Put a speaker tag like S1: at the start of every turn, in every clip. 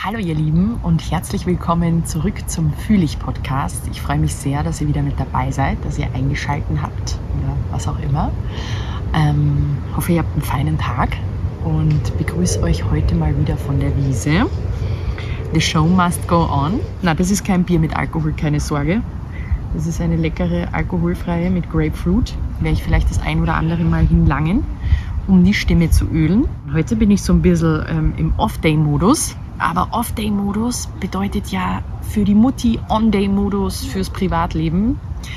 S1: Hallo ihr Lieben und herzlich willkommen zurück zum Fühlig-Podcast. Ich freue mich sehr, dass ihr wieder mit dabei seid, dass ihr eingeschaltet habt oder was auch immer. Hoffe, ihr habt einen feinen Tag und begrüße euch heute mal wieder von der Wiese. The show must go on. Na, das ist kein Bier mit Alkohol, keine Sorge. Das ist eine leckere alkoholfreie mit Grapefruit. Werde ich vielleicht das ein oder andere Mal hinlangen, um die Stimme zu ölen. Heute bin ich so ein bisschen im Off-Day-Modus. Aber Off-Day-Modus bedeutet ja für die Mutti On-Day-Modus fürs Privatleben.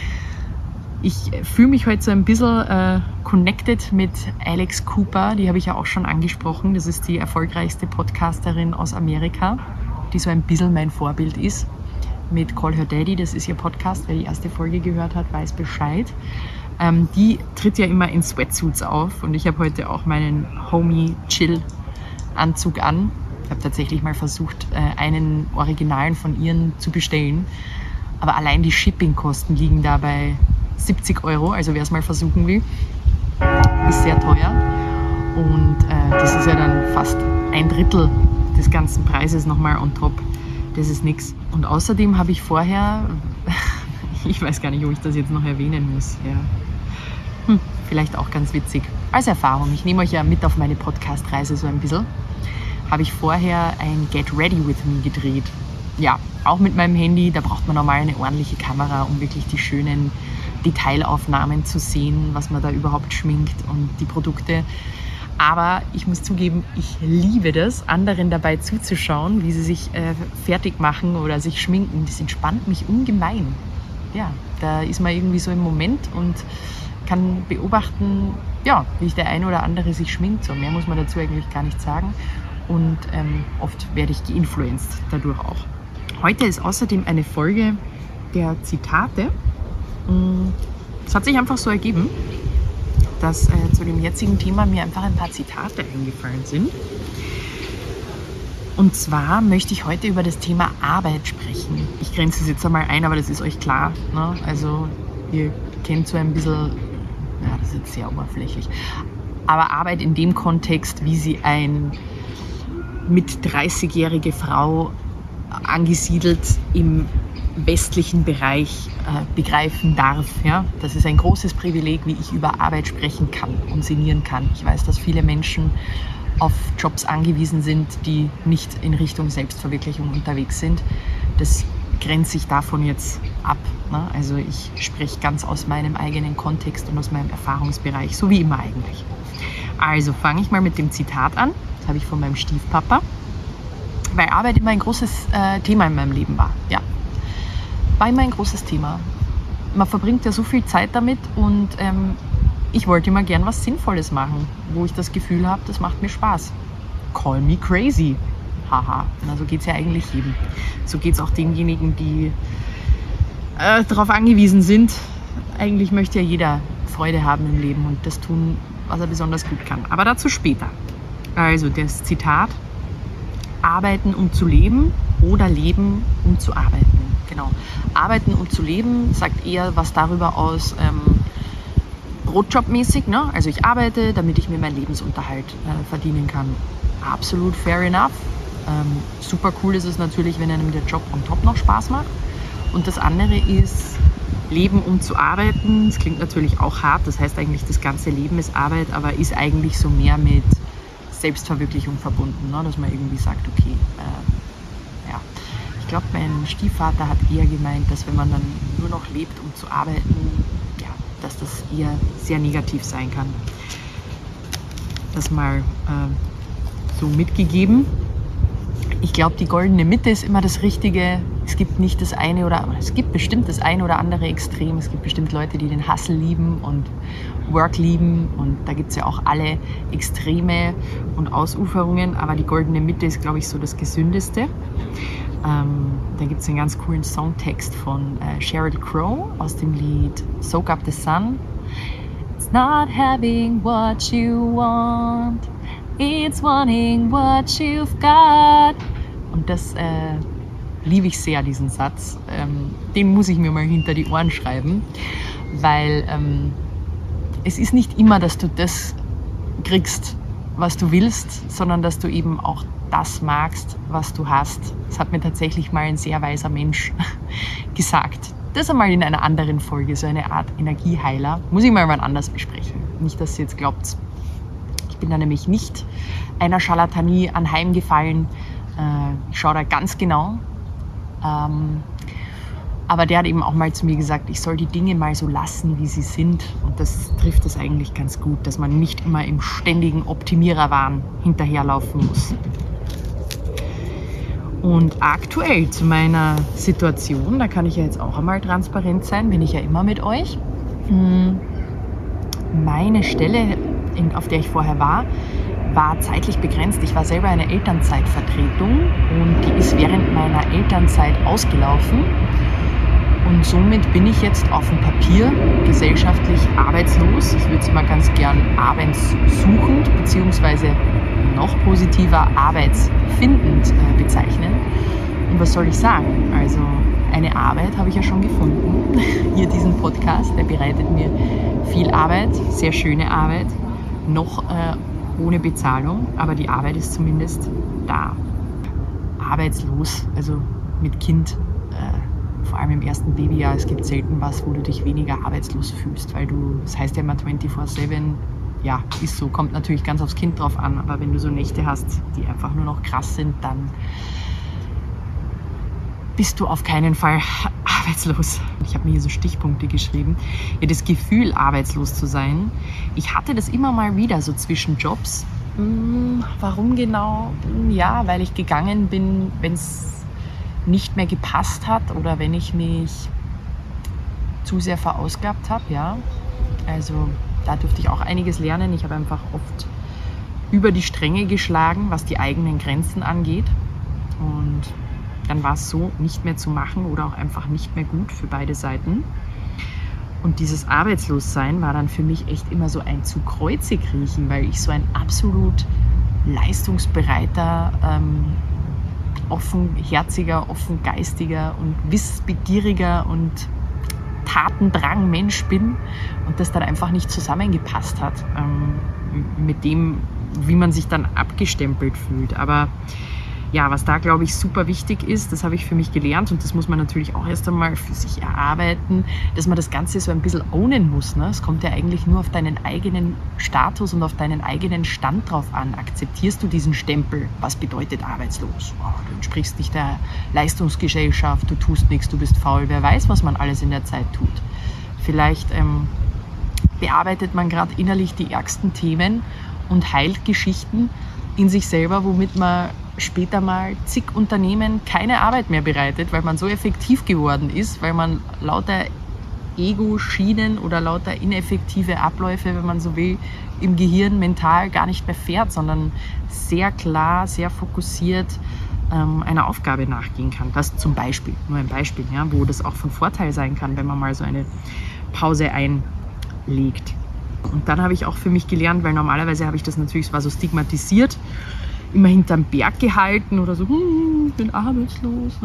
S1: Ich fühle mich heute so ein bisschen connected mit Alex Cooper. Die habe ich ja auch schon angesprochen. Das ist die erfolgreichste Podcasterin aus Amerika, die so ein bisschen mein Vorbild ist. Mit Call Her Daddy, das ist ihr Podcast. Wer die erste Folge gehört hat, weiß Bescheid. Die tritt ja immer in Sweatsuits auf. Und ich habe heute auch meinen Homie-Chill-Anzug an. Ich habe tatsächlich mal versucht, einen Originalen von ihren zu bestellen. Aber allein die Shippingkosten liegen da bei 70 €. Also wer es mal versuchen will, ist sehr teuer. Und das ist ja dann fast ein Drittel des ganzen Preises nochmal on top. Das ist nichts. Und außerdem habe ich vorher, ich weiß gar nicht, ob ich das jetzt noch erwähnen muss. Ja. Vielleicht auch ganz witzig. Als Erfahrung. Ich nehme euch ja mit auf meine Podcast-Reise so ein bisschen. Habe ich vorher ein Get Ready With Me gedreht. Ja, auch mit meinem Handy. Da braucht man normal eine ordentliche Kamera, um wirklich die schönen Detailaufnahmen zu sehen, was man da überhaupt schminkt und die Produkte. Aber ich muss zugeben, ich liebe das, anderen dabei zuzuschauen, wie sie sich fertig machen oder sich schminken. Das entspannt mich ungemein. Ja, da ist man irgendwie so im Moment und kann beobachten, ja, wie der eine oder andere sich schminkt. So mehr muss man dazu eigentlich gar nicht sagen. Und oft werde ich geinfluenced dadurch auch. Heute ist außerdem eine Folge der Zitate. Es hat sich einfach so ergeben, dass zu dem jetzigen Thema mir einfach ein paar Zitate eingefallen sind. Und zwar möchte ich heute über das Thema Arbeit sprechen. Ich grenze es jetzt einmal ein, aber das ist euch klar. Ne? Also ihr kennt so ein bisschen, ja, das ist jetzt sehr oberflächlich, aber Arbeit in dem Kontext, wie sie ein mit 30-jährige Frau angesiedelt im westlichen Bereich begreifen darf. Ja? Das ist ein großes Privileg, wie ich über Arbeit sprechen kann und sinnieren kann. Ich weiß, dass viele Menschen auf Jobs angewiesen sind, die nicht in Richtung Selbstverwirklichung unterwegs sind. Das grenzt sich davon jetzt ab. Ne? Also ich spreche ganz aus meinem eigenen Kontext und aus meinem Erfahrungsbereich, so wie immer eigentlich. Also fange ich mal mit dem Zitat an. Das habe ich von meinem Stiefpapa, weil Arbeit immer ein großes Thema in meinem Leben war. Ja, war immer ein großes Thema. Man verbringt ja so viel Zeit damit und ich wollte immer gern was Sinnvolles machen, wo ich das Gefühl habe, das macht mir Spaß. Call me crazy. Haha, na, so geht es ja eigentlich jedem. So geht es auch denjenigen, die darauf angewiesen sind. Eigentlich möchte ja jeder Freude haben im Leben und das tun, was er besonders gut kann. Aber dazu später. Also das Zitat: Arbeiten, um zu leben oder leben, um zu arbeiten. Genau. Arbeiten, um zu leben, sagt eher was darüber aus, Brotjobmäßig. Ne? Also ich arbeite, damit ich mir meinen Lebensunterhalt verdienen kann. Absolut fair enough. Super cool ist es natürlich, wenn einem der Job on top noch Spaß macht. Und das andere ist Leben, um zu arbeiten. Das klingt natürlich auch hart. Das heißt eigentlich, das ganze Leben ist Arbeit, aber ist eigentlich so mehr mit Selbstverwirklichung verbunden, ne? Dass man irgendwie sagt, okay, ja, ich glaube, mein Stiefvater hat eher gemeint, dass wenn man dann nur noch lebt, um zu arbeiten, ja, dass das eher sehr negativ sein kann. Das mal so mitgegeben. Ich glaube, die goldene Mitte ist immer das Richtige. Es gibt nicht das eine oder es gibt bestimmt das eine oder andere Extrem. Es gibt bestimmt Leute, die den Hustle lieben und Work lieben und da gibt es ja auch alle Extreme und Ausuferungen, aber die goldene Mitte ist, glaube ich, so das Gesündeste. Da gibt es einen ganz coolen Songtext von Sheryl Crow aus dem Lied Soak Up the Sun. It's not having what you want, it's wanting what you've got. Und das liebe ich sehr, diesen Satz. Den muss ich mir mal hinter die Ohren schreiben, weil es ist nicht immer, dass du das kriegst, was du willst, sondern dass du eben auch das magst, was du hast. Das hat mir tatsächlich mal ein sehr weiser Mensch gesagt. Das einmal in einer anderen Folge, so eine Art Energieheiler. Muss ich mal wann anders besprechen. Nicht, dass ihr jetzt glaubt, ich bin da nämlich nicht einer Scharlatanie anheimgefallen. Ich schaue da ganz genau. Aber der hat eben auch mal zu mir gesagt, ich soll die Dinge mal so lassen, wie sie sind. Und das trifft es eigentlich ganz gut, dass man nicht immer im ständigen Optimiererwahn hinterherlaufen muss. Und aktuell zu meiner Situation, da kann ich ja jetzt auch einmal transparent sein, bin ich ja immer mit euch. Meine Stelle, auf der ich vorher war zeitlich begrenzt. Ich war selber eine Elternzeitvertretung und die ist während meiner Elternzeit ausgelaufen. Und somit bin ich jetzt auf dem Papier gesellschaftlich arbeitslos. Ich würde es immer ganz gern arbeitssuchend bzw. noch positiver arbeitsfindend bezeichnen. Und was soll ich sagen? Also eine Arbeit habe ich ja schon gefunden. Hier diesen Podcast, der bereitet mir viel Arbeit, sehr schöne Arbeit, noch ohne Bezahlung, aber die Arbeit ist zumindest da. Arbeitslos, also mit Kind, vor allem im ersten Babyjahr, es gibt selten was, wo du dich weniger arbeitslos fühlst, weil das heißt ja immer 24/7, ja, ist so, kommt natürlich ganz aufs Kind drauf an, aber wenn du so Nächte hast, die einfach nur noch krass sind, dann bist du auf keinen Fall arbeitslos. Ich habe mir hier so Stichpunkte geschrieben. Ja, das Gefühl, arbeitslos zu sein. Ich hatte das immer mal wieder so zwischen Jobs. Warum genau? Ja, weil ich gegangen bin, wenn es nicht mehr gepasst hat oder wenn ich mich zu sehr verausgabt habe. Ja, also da durfte ich auch einiges lernen. Ich habe einfach oft über die Stränge geschlagen, was die eigenen Grenzen angeht. Und dann war es so nicht mehr zu machen oder auch einfach nicht mehr gut für beide Seiten. Und dieses Arbeitslossein war dann für mich echt immer so ein zu Kreuze kriechen, weil ich so ein absolut leistungsbereiter, offenherziger, offengeistiger und wissbegieriger und Tatendrang Mensch bin und das dann einfach nicht zusammengepasst hat mit dem, wie man sich dann abgestempelt fühlt. Aber ja, was da, glaube ich, super wichtig ist, das habe ich für mich gelernt und das muss man natürlich auch erst einmal für sich erarbeiten, dass man das Ganze so ein bisschen ownen muss. Ne? Es kommt ja eigentlich nur auf deinen eigenen Status und auf deinen eigenen Stand drauf an. Akzeptierst du diesen Stempel? Was bedeutet arbeitslos? Oh, du entsprichst nicht der Leistungsgesellschaft, du tust nichts, du bist faul. Wer weiß, was man alles in der Zeit tut. Vielleicht bearbeitet man gerade innerlich die ärgsten Themen und heilt Geschichten in sich selber, womit man später mal zig Unternehmen keine Arbeit mehr bereitet, weil man so effektiv geworden ist, weil man lauter Ego-Schienen oder lauter ineffektive Abläufe, wenn man so will, im Gehirn mental gar nicht mehr fährt, sondern sehr klar, sehr fokussiert einer Aufgabe nachgehen kann. Das zum Beispiel, nur ein Beispiel, ja, wo das auch von Vorteil sein kann, wenn man mal so eine Pause einlegt. Und dann habe ich auch für mich gelernt, weil normalerweise habe ich das natürlich, es war so stigmatisiert, immer hinterm Berg gehalten oder so, ich bin arbeitslos.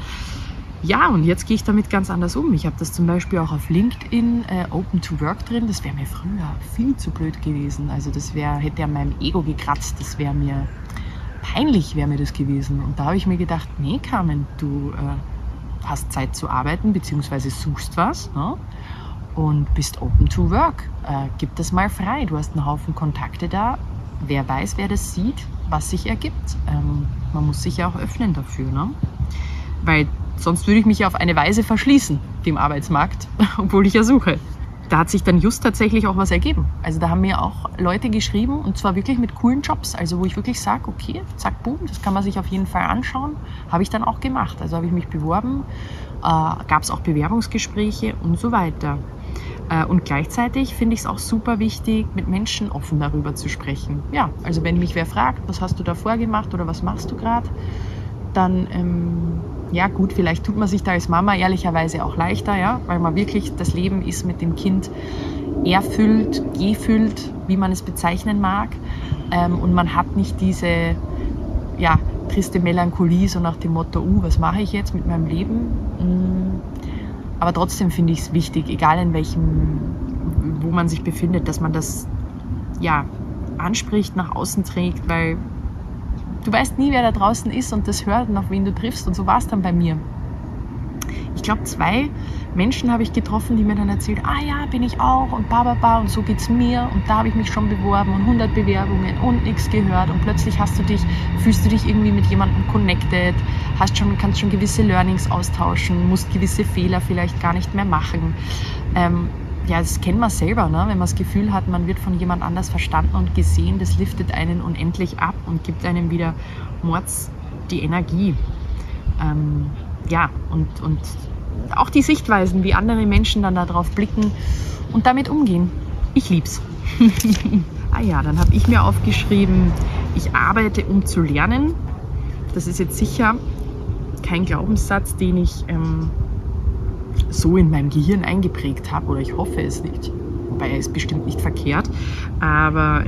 S1: Ja, und jetzt gehe ich damit ganz anders um. Ich habe das zum Beispiel auch auf LinkedIn Open to Work drin. Das wäre mir früher viel zu blöd gewesen. Also das hätte an meinem Ego gekratzt. Das wäre mir peinlich, wäre mir das gewesen. Und da habe ich mir gedacht, nee, Carmen, du hast Zeit zu arbeiten, beziehungsweise suchst was, ne? Und bist Open to Work. Gib das mal frei. Du hast einen Haufen Kontakte da. Wer weiß, wer das sieht, was sich ergibt. Man muss sich ja auch öffnen dafür, ne? Weil sonst würde ich mich ja auf eine Weise verschließen, dem Arbeitsmarkt, obwohl ich ja suche. Da hat sich dann just tatsächlich auch was ergeben. Also da haben mir auch Leute geschrieben und zwar wirklich mit coolen Jobs. Also wo ich wirklich sage, okay, zack, boom, das kann man sich auf jeden Fall anschauen. Habe ich dann auch gemacht. Also habe ich mich beworben, gab es auch Bewerbungsgespräche und so weiter. Und gleichzeitig finde ich es auch super wichtig, mit Menschen offen darüber zu sprechen. Ja, also wenn mich wer fragt, was hast du davor gemacht oder was machst du gerade, dann, ja gut, vielleicht tut man sich da als Mama ehrlicherweise auch leichter, ja, weil man wirklich, das Leben ist mit dem Kind erfüllt, gefüllt, wie man es bezeichnen mag. Und man hat nicht diese, ja, triste Melancholie, so nach dem Motto, was mache ich jetzt mit meinem Leben? Aber trotzdem finde ich es wichtig, egal in welchem, wo man sich befindet, dass man das ja anspricht, nach außen trägt, weil du weißt nie, wer da draußen ist und das hört und auf wen du triffst. Und so war es dann bei mir. Ich glaube, 2 Menschen habe ich getroffen, die mir dann erzählt, ja, bin ich auch und und so geht's mir und da habe ich mich schon beworben und 100 Bewerbungen und nichts gehört und plötzlich fühlst du dich irgendwie mit jemandem connected, kannst schon gewisse Learnings austauschen, musst gewisse Fehler vielleicht gar nicht mehr machen. Ja, das kennt man selber, ne? Wenn man das Gefühl hat, man wird von jemand anders verstanden und gesehen, das liftet einen unendlich ab und gibt einem wieder mords die Energie. Ja, und auch die Sichtweisen, wie andere Menschen dann darauf blicken und damit umgehen. Ich lieb's. Dann habe ich mir aufgeschrieben, ich arbeite, um zu lernen. Das ist jetzt sicher kein Glaubenssatz, den ich so in meinem Gehirn eingeprägt habe, oder ich hoffe es nicht. Wobei er ist bestimmt nicht verkehrt. Aber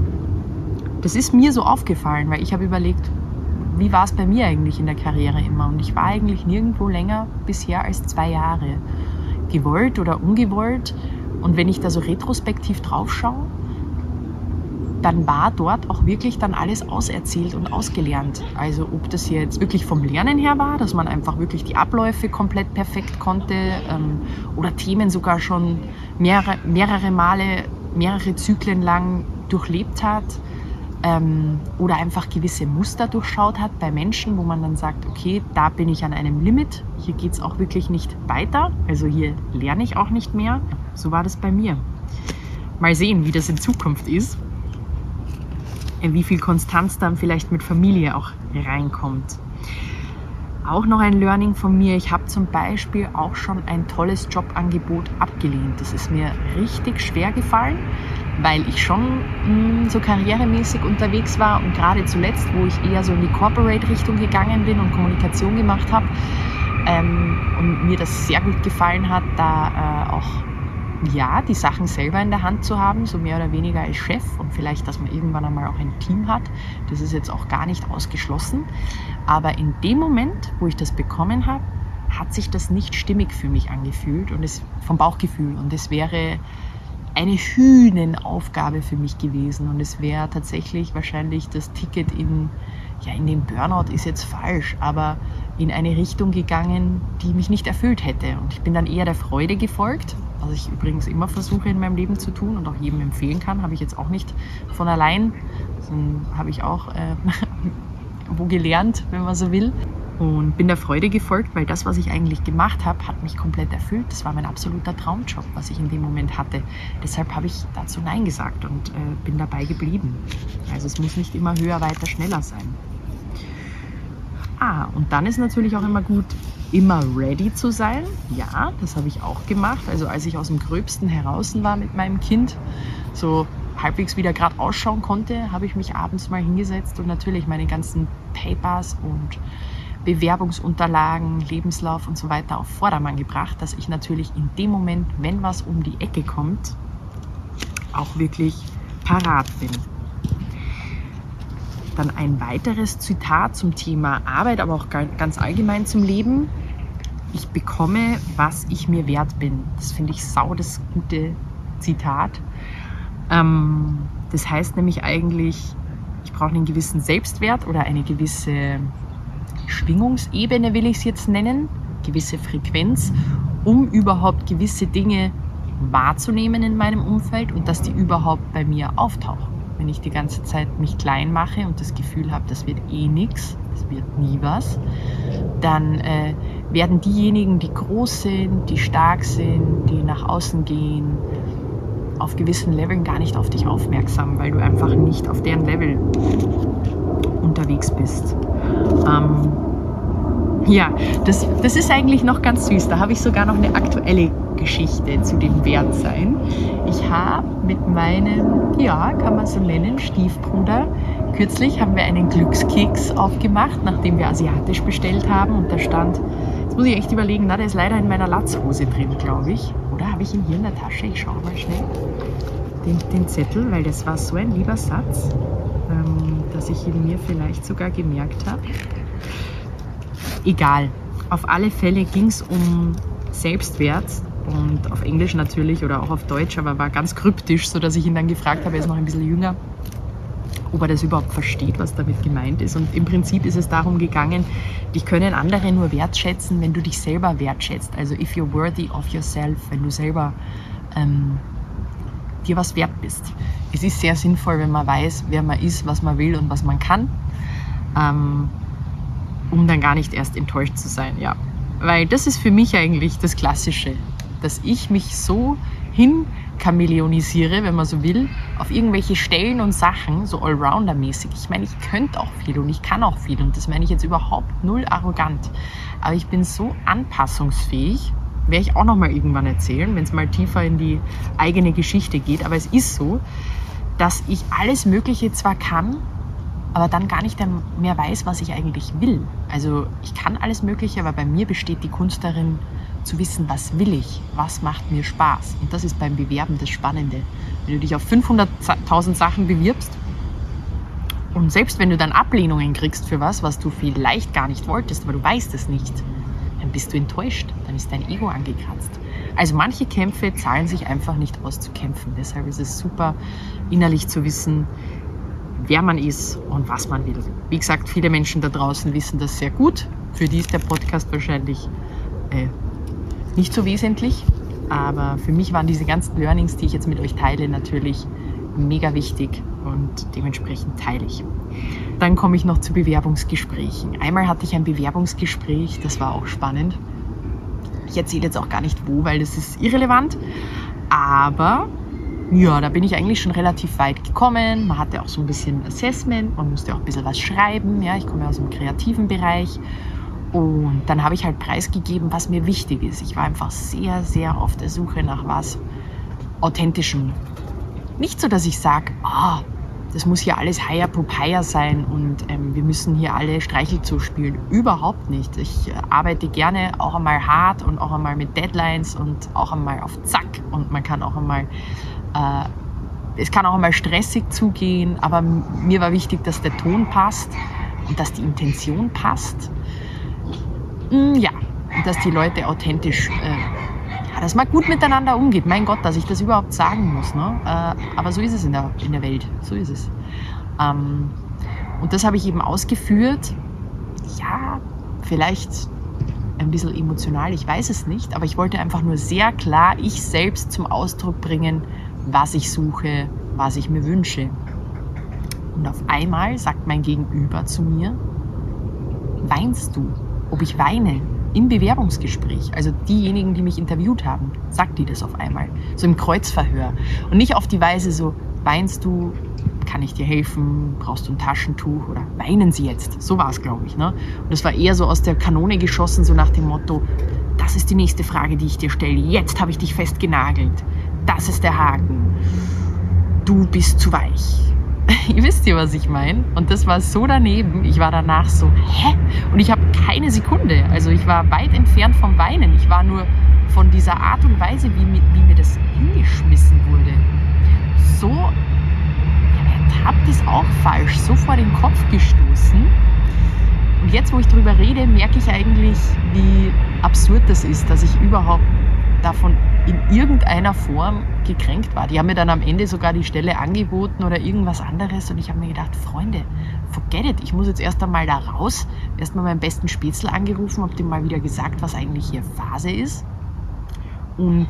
S1: das ist mir so aufgefallen, weil ich habe überlegt, wie war es bei mir eigentlich in der Karriere immer? Und ich war eigentlich nirgendwo länger bisher als 2 Jahre. Gewollt oder ungewollt. Und wenn ich da so retrospektiv drauf schaue, dann war dort auch wirklich dann alles auserzählt und ausgelernt. Also ob das jetzt wirklich vom Lernen her war, dass man einfach wirklich die Abläufe komplett perfekt konnte oder Themen sogar schon mehrere Male, mehrere Zyklen lang durchlebt hat. Oder einfach gewisse Muster durchschaut hat bei Menschen, wo man dann sagt, okay, da bin ich an einem Limit, hier geht es auch wirklich nicht weiter, also hier lerne ich auch nicht mehr. So war das bei mir. Mal sehen, wie das in Zukunft ist, wie viel Konstanz dann vielleicht mit Familie auch reinkommt. Auch noch ein Learning von mir, ich habe zum Beispiel auch schon ein tolles Jobangebot abgelehnt. Das ist mir richtig schwer gefallen, weil ich schon so karrieremäßig unterwegs war und gerade zuletzt, wo ich eher so in die Corporate-Richtung gegangen bin und Kommunikation gemacht habe und mir das sehr gut gefallen hat, da auch die Sachen selber in der Hand zu haben, so mehr oder weniger als Chef und vielleicht, dass man irgendwann einmal auch ein Team hat. Das ist jetzt auch gar nicht ausgeschlossen. Aber in dem Moment, wo ich das bekommen habe, hat sich das nicht stimmig für mich angefühlt und vom Bauchgefühl. Und es wäre eine Hühnenaufgabe für mich gewesen. Und es wäre tatsächlich wahrscheinlich das Ticket in den Burnout ist jetzt falsch, aber in eine Richtung gegangen, die mich nicht erfüllt hätte. Und ich bin dann eher der Freude gefolgt, was ich übrigens immer versuche in meinem Leben zu tun und auch jedem empfehlen kann, habe ich jetzt auch nicht von allein, sondern habe ich auch wo gelernt, wenn man so will. Und bin der Freude gefolgt, weil das, was ich eigentlich gemacht habe, hat mich komplett erfüllt. Das war mein absoluter Traumjob, was ich in dem Moment hatte. Deshalb habe ich dazu Nein gesagt und bin dabei geblieben. Also es muss nicht immer höher, weiter, schneller sein. Und dann ist natürlich auch immer gut, immer ready zu sein. Ja, das habe ich auch gemacht. Also als ich aus dem Gröbsten heraus war mit meinem Kind, so halbwegs wieder gerade ausschauen konnte, habe ich mich abends mal hingesetzt und natürlich meine ganzen Papers und Bewerbungsunterlagen, Lebenslauf und so weiter auf Vordermann gebracht, dass ich natürlich in dem Moment, wenn was um die Ecke kommt, auch wirklich parat bin. Dann ein weiteres Zitat zum Thema Arbeit, aber auch ganz allgemein zum Leben. Ich bekomme, was ich mir wert bin. Das finde ich das gute Zitat. Das heißt nämlich eigentlich, ich brauche einen gewissen Selbstwert oder eine gewisse Schwingungsebene, will ich es jetzt nennen, gewisse Frequenz, um überhaupt gewisse Dinge wahrzunehmen in meinem Umfeld und dass die überhaupt bei mir auftauchen. Wenn ich die ganze Zeit mich klein mache und das Gefühl habe, das wird eh nichts, das wird nie was, dann werden diejenigen, die groß sind, die stark sind, die nach außen gehen, auf gewissen Leveln gar nicht auf dich aufmerksam, weil du einfach nicht auf deren Level unterwegs bist. Das ist eigentlich noch ganz süß. Da habe ich sogar noch eine aktuelle Geschichte zu dem Wertsein. Ich habe mit meinem, kann man so nennen, Stiefbruder, kürzlich haben wir einen Glückskeks aufgemacht, nachdem wir asiatisch bestellt haben und da stand, jetzt muss ich echt überlegen, der ist leider in meiner Latzhose drin, glaube ich. Oder habe ich ihn hier in der Tasche? Ich schaue mal schnell den Zettel, weil das war so ein lieber Satz, dass ich ihn mir vielleicht sogar gemerkt habe. Egal. Auf alle Fälle ging es um Selbstwert und auf Englisch natürlich oder auch auf Deutsch, aber war ganz kryptisch, sodass ich ihn dann gefragt habe, er ist noch ein bisschen jünger, ob er das überhaupt versteht, was damit gemeint ist. Und im Prinzip ist es darum gegangen, dich können andere nur wertschätzen, wenn du dich selber wertschätzt. Also if you're worthy of yourself, wenn du selber dir was wert bist. Es ist sehr sinnvoll, wenn man weiß, wer man ist, was man will und was man kann, um dann gar nicht erst enttäuscht zu sein. Ja. Weil das ist für mich eigentlich das Klassische, dass ich mich so hinkameleonisiere, wenn man so will, auf irgendwelche Stellen und Sachen, so Allrounder-mäßig. Ich meine, ich könnte auch viel und ich kann auch viel und das meine ich jetzt überhaupt null arrogant. Aber ich bin so anpassungsfähig, werde ich auch nochmal irgendwann erzählen, wenn es mal tiefer in die eigene Geschichte geht. Aber es ist so, dass ich alles Mögliche zwar kann, aber dann gar nicht mehr weiß, was ich eigentlich will. Also ich kann alles Mögliche, aber bei mir besteht die Kunst darin, zu wissen, was will ich, was macht mir Spaß. Und das ist beim Bewerben das Spannende. Wenn du dich auf 500.000 Sachen bewirbst und selbst wenn du dann Ablehnungen kriegst für was du vielleicht gar nicht wolltest, aber du weißt es nicht, dann bist du enttäuscht, dann ist dein Ego angekratzt. Also manche Kämpfe zahlen sich einfach nicht aus zu kämpfen. Deshalb ist es super, innerlich zu wissen, wer man ist und was man will. Wie gesagt, viele Menschen da draußen wissen das sehr gut. Für die ist der Podcast wahrscheinlich nicht so wesentlich. Aber für mich waren diese ganzen Learnings, die ich jetzt mit euch teile, natürlich mega wichtig und dementsprechend teile ich. Dann komme ich noch zu Bewerbungsgesprächen. Einmal hatte ich ein Bewerbungsgespräch, das war auch spannend. Ich erzähle jetzt auch gar nicht wo, weil das ist irrelevant. Aber ja, da bin ich eigentlich schon relativ weit gekommen. Man hatte auch so ein bisschen Assessment, man musste auch ein bisschen was schreiben. Ja, ich komme aus dem kreativen Bereich. Und dann habe ich halt preisgegeben, was mir wichtig ist. Ich war einfach sehr, sehr auf der Suche nach was Authentischem. Nicht so, dass ich sage, das muss hier alles higher Popeye sein und wir müssen hier alle Streichelzoo spielen. Überhaupt nicht. Ich arbeite gerne auch einmal hart und auch einmal mit Deadlines und auch einmal auf Zack. Und man kann auch einmal, es kann auch einmal stressig zugehen, aber mir war wichtig, dass der Ton passt und dass die Intention passt. Ja, und dass die Leute authentisch, dass man gut miteinander umgeht. Mein Gott, dass ich das überhaupt sagen muss. Ne? Aber so ist es in der Welt. So ist es. Und das habe ich eben ausgeführt. Ja, vielleicht ein bisschen emotional, ich weiß es nicht. Aber ich wollte einfach nur sehr klar ich selbst zum Ausdruck bringen, was ich suche, was ich mir wünsche. Und auf einmal sagt mein Gegenüber zu mir, weinst du? Ob ich weine im Bewerbungsgespräch, also diejenigen, die mich interviewt haben, sagt die das auf einmal, so im Kreuzverhör. Und nicht auf die Weise so, weinst du, kann ich dir helfen, brauchst du ein Taschentuch oder weinen sie jetzt? So war es, glaube ich. Ne? Und das war eher so aus der Kanone geschossen, so nach dem Motto, das ist die nächste Frage, die ich dir stelle, jetzt habe ich dich festgenagelt, das ist der Haken, du bist zu weich. Ihr wisst ja, was ich meine. Und das war so daneben. Ich war danach so, hä? Und ich habe keine Sekunde. Also ich war weit entfernt vom Weinen. Ich war nur von dieser Art und Weise, wie mir das hingeschmissen wurde. So, ertappt ist auch falsch, so vor den Kopf gestoßen. Und jetzt, wo ich drüber rede, merke ich eigentlich, wie absurd das ist, dass ich überhaupt davon in irgendeiner Form gekränkt war. Die haben mir dann am Ende sogar die Stelle angeboten oder irgendwas anderes und ich habe mir gedacht, Freunde, forget it, ich muss jetzt erst einmal da raus, erst mal meinen besten Spätzl angerufen, habe dem mal wieder gesagt, was eigentlich hier Phase ist und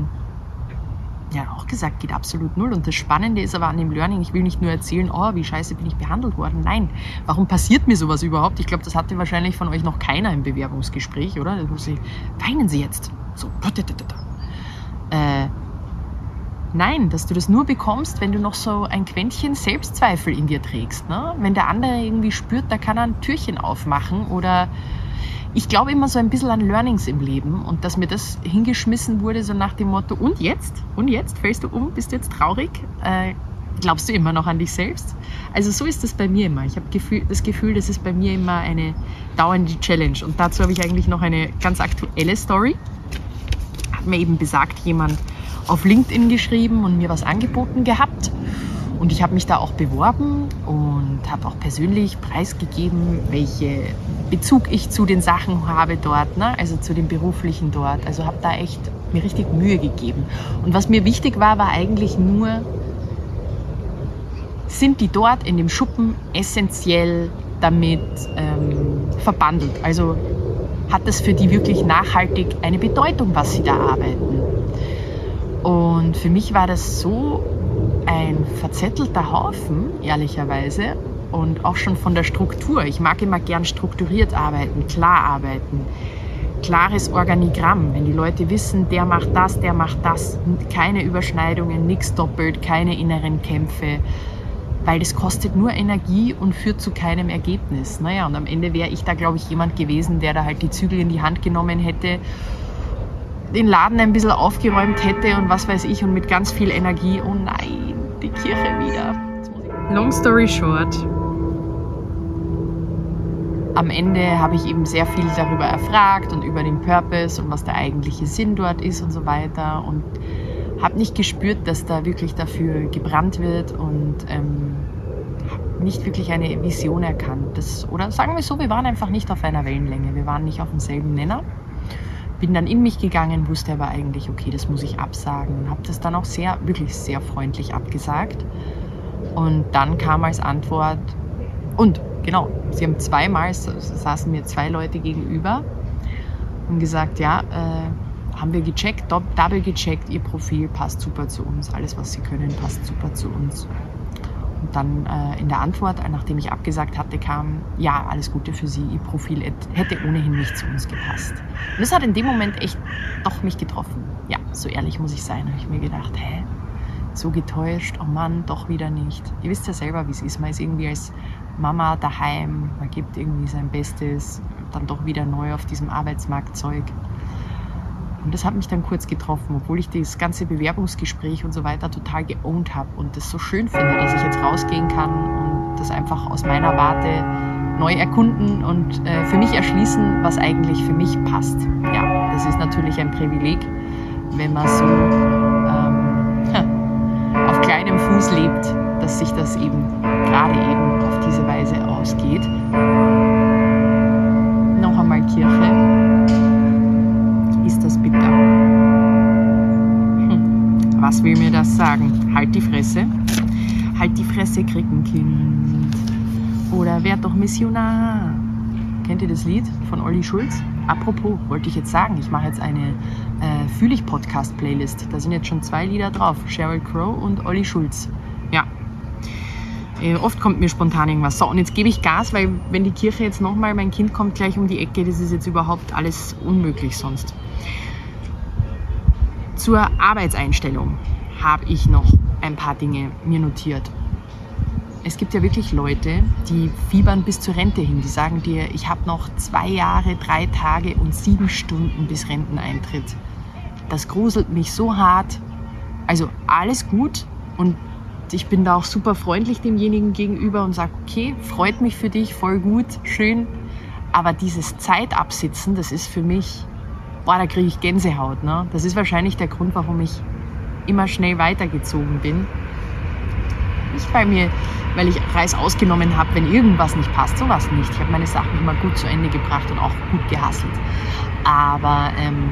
S1: ja, auch gesagt, geht absolut null. Und das Spannende ist aber an dem Learning, ich will nicht nur erzählen, wie scheiße bin ich behandelt worden. Nein, warum passiert mir sowas überhaupt? Ich glaube, das hatte wahrscheinlich von euch noch keiner im Bewerbungsgespräch, oder? Das muss ich, weinen Sie jetzt. So, nein, dass du das nur bekommst, wenn du noch so ein Quäntchen Selbstzweifel in dir trägst. Ne? Wenn der andere irgendwie spürt, da kann er ein Türchen aufmachen oder ich glaube immer so ein bisschen an Learnings im Leben und dass mir das hingeschmissen wurde, so nach dem Motto, und jetzt? Und jetzt? Fällst du um? Bist du jetzt traurig? Glaubst du immer noch an dich selbst? Also so ist das bei mir immer. Ich habe das Gefühl, das ist bei mir immer eine dauernde Challenge. Und dazu habe ich eigentlich noch eine ganz aktuelle Story. Hat mir eben besagt, jemand auf LinkedIn geschrieben und mir was angeboten gehabt. Und ich habe mich da auch beworben und habe auch persönlich preisgegeben, welche Bezug ich zu den Sachen habe dort, ne? Also zu den beruflichen dort. Also habe da echt mir richtig Mühe gegeben. Und was mir wichtig war, war eigentlich nur sind die dort in dem Schuppen essentiell damit verbandelt. Also hat das für die wirklich nachhaltig eine Bedeutung, was sie da arbeiten. Und für mich war das so ein verzettelter Haufen, ehrlicherweise, und auch schon von der Struktur. Ich mag immer gern strukturiert arbeiten, klar arbeiten, klares Organigramm. Wenn die Leute wissen, der macht das, keine Überschneidungen, nichts doppelt, keine inneren Kämpfe, weil das kostet nur Energie und führt zu keinem Ergebnis. Naja, und am Ende wäre ich da, glaube ich, jemand gewesen, der da halt die Zügel in die Hand genommen hätte, den Laden ein bisschen aufgeräumt hätte und was weiß ich, und mit ganz viel Energie. Oh nein, die Kirche wieder. Long story short, am Ende habe ich eben sehr viel darüber erfragt und über den Purpose und was der eigentliche Sinn dort ist und so weiter, und habe nicht gespürt, dass da wirklich dafür gebrannt wird, und habe nicht wirklich eine Vision erkannt. Oder sagen wir so, wir waren einfach nicht auf einer Wellenlänge, wir waren nicht auf demselben Nenner. Bin dann in mich gegangen, wusste aber eigentlich, okay, das muss ich absagen, und habe das dann auch wirklich sehr freundlich abgesagt. Und dann kam als Antwort, und genau, sie haben saßen mir 2 Leute gegenüber und gesagt, ja, haben wir gecheckt, double gecheckt, ihr Profil passt super zu uns, alles was sie können passt super zu uns. Und dann in der Antwort, nachdem ich abgesagt hatte, kam, ja, alles Gute für Sie, Ihr Profil hätte ohnehin nicht zu uns gepasst. Und das hat in dem Moment echt doch mich getroffen. Ja, so ehrlich muss ich sein, habe ich mir gedacht, so getäuscht, oh Mann, doch wieder nicht. Ihr wisst ja selber, wie es ist, man ist irgendwie als Mama daheim, man gibt irgendwie sein Bestes, dann doch wieder neu auf diesem Arbeitsmarktzeug. Und das hat mich dann kurz getroffen, obwohl ich das ganze Bewerbungsgespräch und so weiter total geowned habe und das so schön finde, dass ich jetzt rausgehen kann und das einfach aus meiner Warte neu erkunden und für mich erschließen, was eigentlich für mich passt. Ja, das ist natürlich ein Privileg, wenn man so auf kleinem Fuß lebt, dass sich das gerade eben auf diese Weise ausgeht. Noch einmal Kirche. Ist das bitter. Was will mir das sagen? Halt die Fresse. Halt die Fresse, krieg ein Kind. Oder werd doch Missionar. Kennt ihr das Lied von Olli Schulz? Apropos, wollte ich jetzt sagen, ich mache jetzt eine Fühlig-Podcast-Playlist. Da sind jetzt schon 2 Lieder drauf. Sheryl Crow und Olli Schulz. Ja. Oft kommt mir spontan irgendwas. So, und jetzt gebe ich Gas, weil wenn die Kirche jetzt nochmal, mein Kind kommt gleich um die Ecke, das ist jetzt überhaupt alles unmöglich sonst. Zur Arbeitseinstellung habe ich noch ein paar Dinge mir notiert. Es gibt ja wirklich Leute, die fiebern bis zur Rente hin. Die sagen dir, ich habe noch 2 Jahre, 3 Tage und 7 Stunden bis Renteneintritt. Das gruselt mich so hart. Also alles gut, und ich bin da auch super freundlich demjenigen gegenüber und sage, okay, freut mich für dich, voll gut, schön. Aber dieses Zeitabsitzen, das ist für mich, da kriege ich Gänsehaut. Ne? Das ist wahrscheinlich der Grund, warum ich immer schnell weitergezogen bin. Nicht, weil ich Reis ausgenommen habe, wenn irgendwas nicht passt, sowas nicht. Ich habe meine Sachen immer gut zu Ende gebracht und auch gut gehustelt. Aber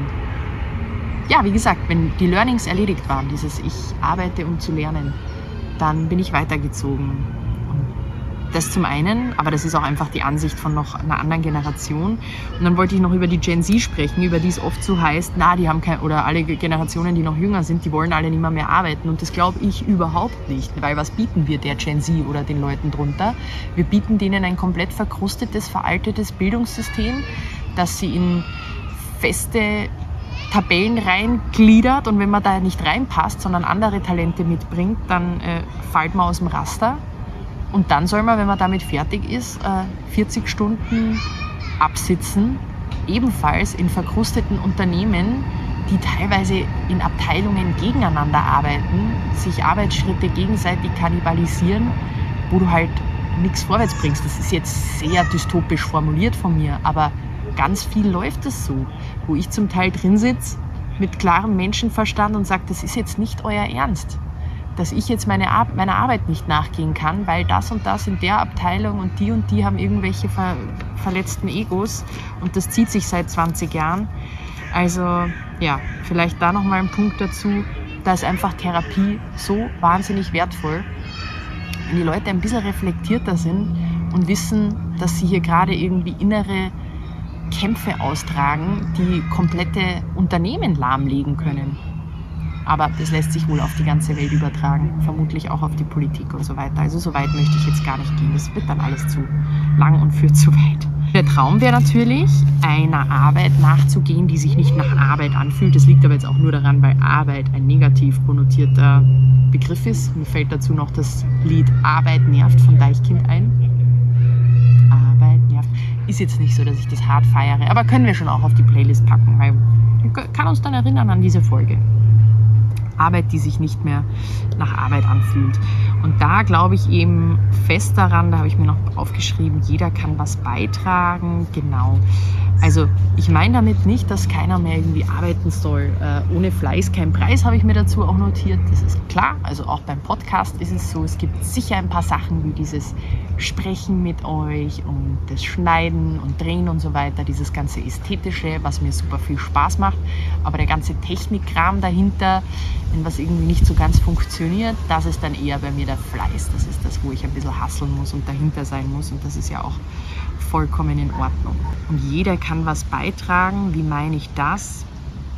S1: ja, wie gesagt, wenn die Learnings erledigt waren, dieses ich arbeite, um zu lernen, dann bin ich weitergezogen. Und das zum einen, aber das ist auch einfach die Ansicht von noch einer anderen Generation. Und dann wollte ich noch über die Gen Z sprechen, über die es oft so heißt, die haben oder alle Generationen, die noch jünger sind, die wollen alle nicht mehr arbeiten. Und das glaube ich überhaupt nicht, weil was bieten wir der Gen Z oder den Leuten drunter? Wir bieten denen ein komplett verkrustetes, veraltetes Bildungssystem, das sie in feste Tabellen reingliedert, und wenn man da nicht reinpasst, sondern andere Talente mitbringt, dann fällt man aus dem Raster. Und dann soll man, wenn man damit fertig ist, 40 Stunden absitzen, ebenfalls in verkrusteten Unternehmen, die teilweise in Abteilungen gegeneinander arbeiten, sich Arbeitsschritte gegenseitig kannibalisieren, wo du halt nichts vorwärts bringst. Das ist jetzt sehr dystopisch formuliert von mir, aber ganz viel läuft es so, wo ich zum Teil drin sitze mit klarem Menschenverstand und sage, das ist jetzt nicht euer Ernst, dass ich jetzt meiner Arbeit nicht nachgehen kann, weil das und das in der Abteilung und die haben irgendwelche verletzten Egos, und das zieht sich seit 20 Jahren. Also ja, vielleicht da nochmal ein Punkt dazu, da ist einfach Therapie so wahnsinnig wertvoll. Wenn die Leute ein bisschen reflektierter sind und wissen, dass sie hier gerade irgendwie innere Kämpfe austragen, die komplette Unternehmen lahmlegen können. Aber das lässt sich wohl auf die ganze Welt übertragen, vermutlich auch auf die Politik und so weiter. Also so weit möchte ich jetzt gar nicht gehen, das wird dann alles zu lang und führt zu weit. Der Traum wäre natürlich, einer Arbeit nachzugehen, die sich nicht nach Arbeit anfühlt. Das liegt aber jetzt auch nur daran, weil Arbeit ein negativ konnotierter Begriff ist. Mir fällt dazu noch das Lied Arbeit nervt von Deichkind ein. Arbeit nervt. Ist jetzt nicht so, dass ich das hart feiere, aber können wir schon auch auf die Playlist packen, weil kann uns dann erinnern an diese Folge. Arbeit, die sich nicht mehr nach Arbeit anfühlt. Und da glaube ich eben fest daran, da habe ich mir noch aufgeschrieben, jeder kann was beitragen, genau. Also ich meine damit nicht, dass keiner mehr irgendwie arbeiten soll. Ohne Fleiß kein Preis, habe ich mir dazu auch notiert, das ist klar. Also auch beim Podcast ist es so, es gibt sicher ein paar Sachen wie dieses Sprechen mit euch und das Schneiden und Drehen und so weiter, dieses ganze Ästhetische, was mir super viel Spaß macht. Aber der ganze Technikkram dahinter, wenn was irgendwie nicht so ganz funktioniert, das ist dann eher bei mir der Fleiß. Das ist das, wo ich ein bisschen hustlen muss und dahinter sein muss, und das ist ja auch vollkommen in Ordnung. Und jeder kann was beitragen. Wie meine ich das?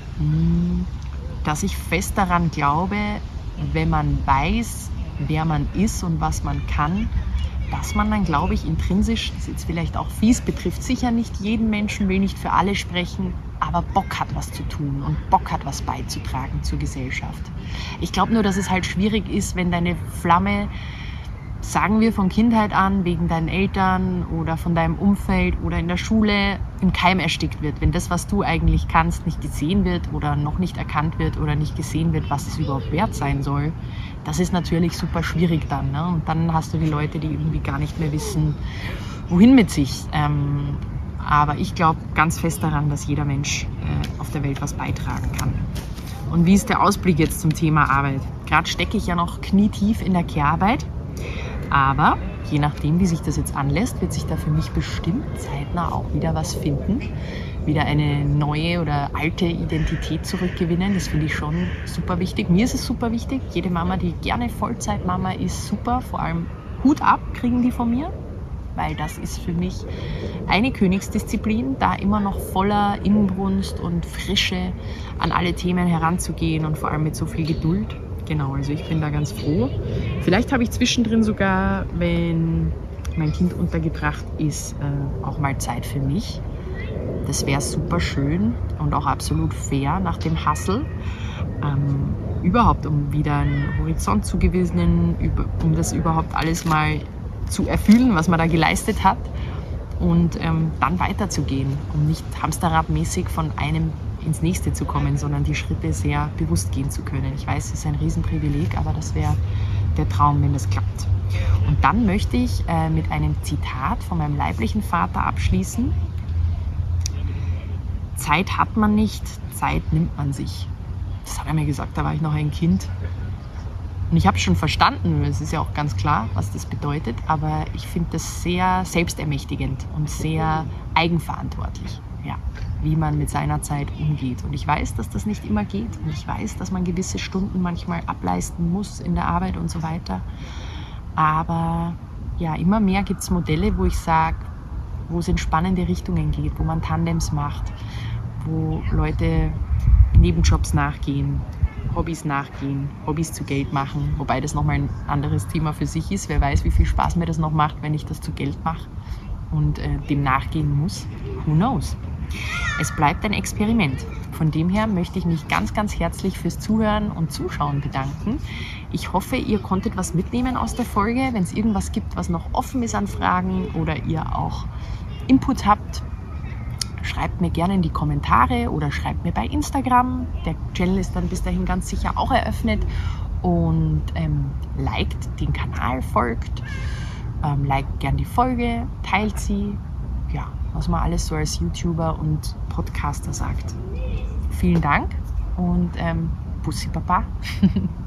S1: Dass ich fest daran glaube, wenn man weiß, wer man ist und was man kann, dass man dann, glaube ich, intrinsisch, das ist jetzt vielleicht auch fies, betrifft sicher nicht jeden Menschen, will nicht für alle sprechen, aber Bock hat, was zu tun und Bock hat, was beizutragen zur Gesellschaft. Ich glaube nur, dass es halt schwierig ist, wenn deine Flamme, sagen wir von Kindheit an, wegen deinen Eltern oder von deinem Umfeld oder in der Schule im Keim erstickt wird. Wenn das, was du eigentlich kannst, nicht gesehen wird oder noch nicht erkannt wird oder nicht gesehen wird, was es überhaupt wert sein soll, das ist natürlich super schwierig dann. Ne? Und dann hast du die Leute, die irgendwie gar nicht mehr wissen, wohin mit sich. Aber ich glaube ganz fest daran, dass jeder Mensch auf der Welt was beitragen kann. Und wie ist der Ausblick jetzt zum Thema Arbeit? Gerade stecke ich ja noch knietief in der Care-Arbeit. Aber je nachdem, wie sich das jetzt anlässt, wird sich da für mich bestimmt zeitnah auch wieder was finden. Wieder eine neue oder alte Identität zurückgewinnen. Das finde ich schon super wichtig. Mir ist es super wichtig. Jede Mama, die gerne Vollzeitmama ist, super. Vor allem Hut ab kriegen die von mir. Weil das ist für mich eine Königsdisziplin, da immer noch voller Inbrunst und Frische an alle Themen heranzugehen und vor allem mit so viel Geduld. Genau, also ich bin da ganz froh. Vielleicht habe ich zwischendrin sogar, wenn mein Kind untergebracht ist, auch mal Zeit für mich. Das wäre super schön und auch absolut fair nach dem Hustle. Überhaupt, um wieder einen Horizont zu gewinnen, um das überhaupt alles mal zu erfüllen, was man da geleistet hat, und dann weiterzugehen, um nicht hamsterradmäßig von einem ins nächste zu kommen, sondern die Schritte sehr bewusst gehen zu können. Ich weiß, es ist ein Riesenprivileg, aber das wäre der Traum, wenn das klappt. Und dann möchte ich mit einem Zitat von meinem leiblichen Vater abschließen. Zeit hat man nicht, Zeit nimmt man sich. Das hat er mir gesagt, da war ich noch ein Kind. Und ich habe es schon verstanden, es ist ja auch ganz klar, was das bedeutet, aber ich finde das sehr selbstermächtigend und sehr eigenverantwortlich, ja, wie man mit seiner Zeit umgeht. Und ich weiß, dass das nicht immer geht, und ich weiß, dass man gewisse Stunden manchmal ableisten muss in der Arbeit und so weiter. Aber ja, immer mehr gibt es Modelle, wo ich sage, wo es in spannende Richtungen geht, wo man Tandems macht, wo Leute Nebenjobs nachgehen, Hobbys nachgehen, Hobbys zu Geld machen, wobei das nochmal ein anderes Thema für sich ist. Wer weiß, wie viel Spaß mir das noch macht, wenn ich das zu Geld mache und dem nachgehen muss. Who knows? Es bleibt ein Experiment. Von dem her möchte ich mich ganz, ganz herzlich fürs Zuhören und Zuschauen bedanken. Ich hoffe, ihr konntet was mitnehmen aus der Folge. Wenn es irgendwas gibt, was noch offen ist an Fragen oder ihr auch Input habt, schreibt mir gerne in die Kommentare oder schreibt mir bei Instagram. Der Channel ist dann bis dahin ganz sicher auch eröffnet. Und liked den Kanal, folgt, liked gern die Folge, teilt sie. Ja, was man alles so als YouTuber und Podcaster sagt. Vielen Dank und Bussi Baba.